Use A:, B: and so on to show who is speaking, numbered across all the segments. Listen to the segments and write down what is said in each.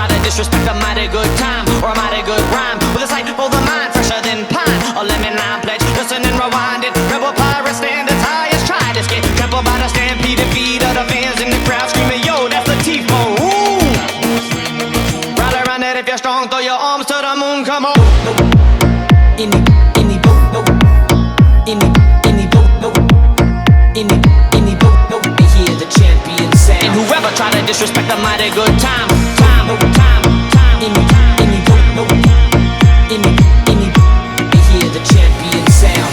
A: try to disrespect a mighty good time or a mighty good rhyme with a sight for the mind, fresher than pine. A lemon lime pledge, listen and rewind it. Rebel pirate standards highest. Try to get trampled by the stampede and feed of the fans in the crowd screaming, yo, that's the Tifo. Ooh. Rally around it if you're strong, throw your arms to the moon, come on. Any boat, no. Any boat, no. Any boat, no. They hear the champion sound. And whoever try to disrespect the mighty good time. Any boat, no. Any, they hear the champion sound.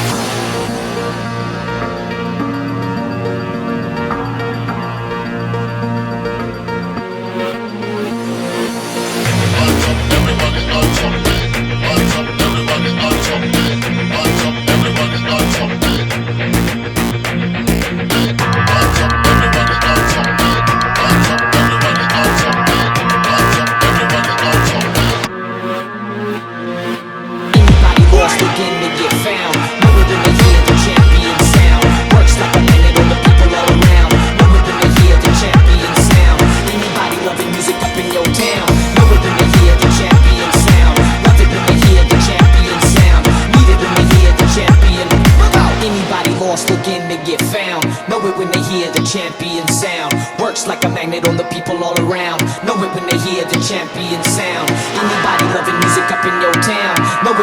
A: Champion sound works like a magnet on the people all around. Know it when they hear the champion sound. Anybody loving music up in your town, know